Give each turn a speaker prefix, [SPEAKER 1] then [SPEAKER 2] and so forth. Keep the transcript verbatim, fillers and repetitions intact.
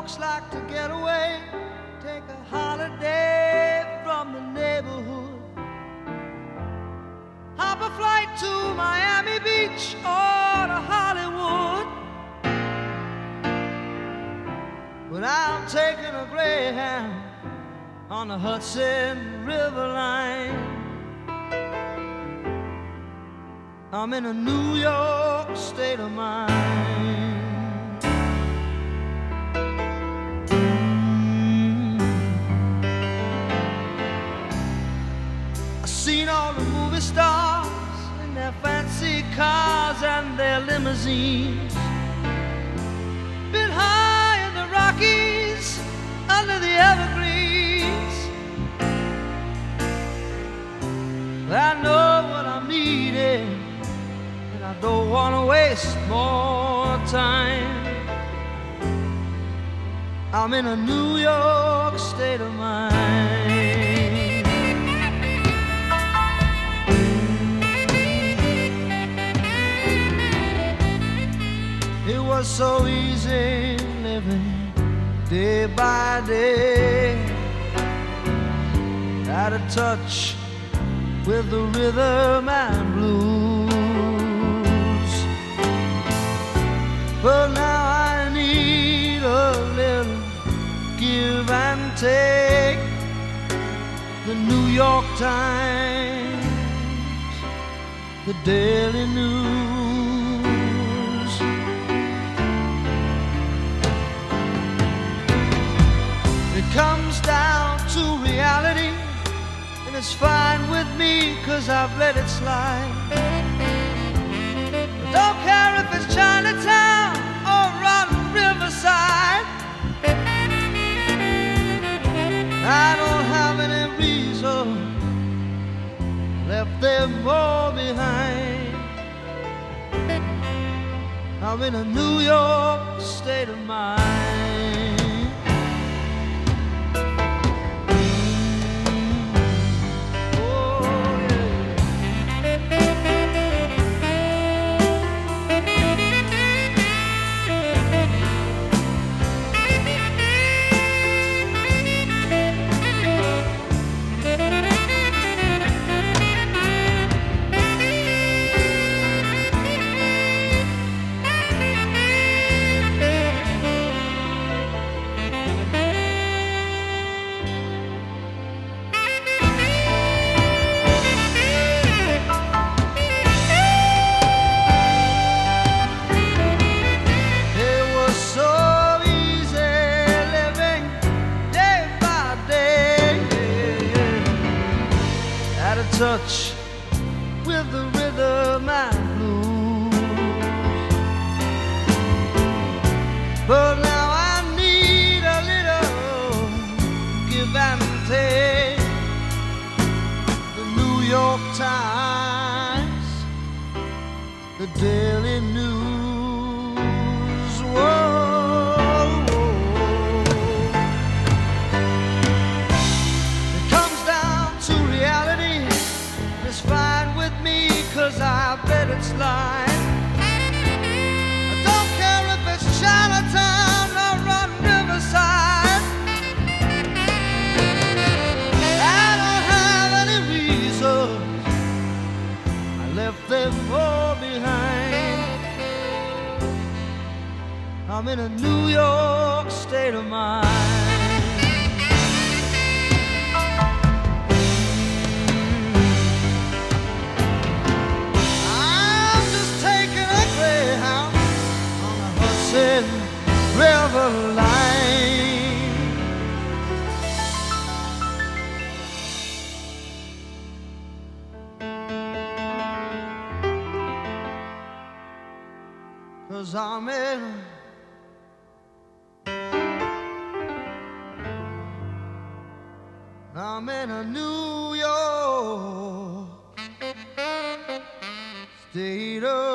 [SPEAKER 1] folks like to get away, take a holiday from the neighborhood, hop a flight to Miami Beach or to Hollywood. But I'm taking a Greyhound on the Hudson River line. I'm in a New York state of mind. I've seen all the movie stars in their fancy cars and their limousines, been high in the Rockies under the evergreens. I know what I'm needing, and I don't want to waste more time. I'm in a New York state of mind. It was so easy living day by day, out of touch with the rhythm and blues. But now I need a little give and take. The New York Times, the Daily News. It comes down to reality, and it's fine with me, 'cause I've let it slide. I don't care if it's Chinatown or on Riverside. I don't have any reason, left them all behind. I'm in a New York state of mind. Touch with the rhythm and blues. But now I need a little give and take. The New York Times, the Daily News. Whoa. Fine with me, 'cause I've let it slide. I don't care if it's Chinatown or on Riverside. I don't have any reason, I left them all behind. I'm in a New York state of mind. River line. 'Cause I'm in I'm in a New York state of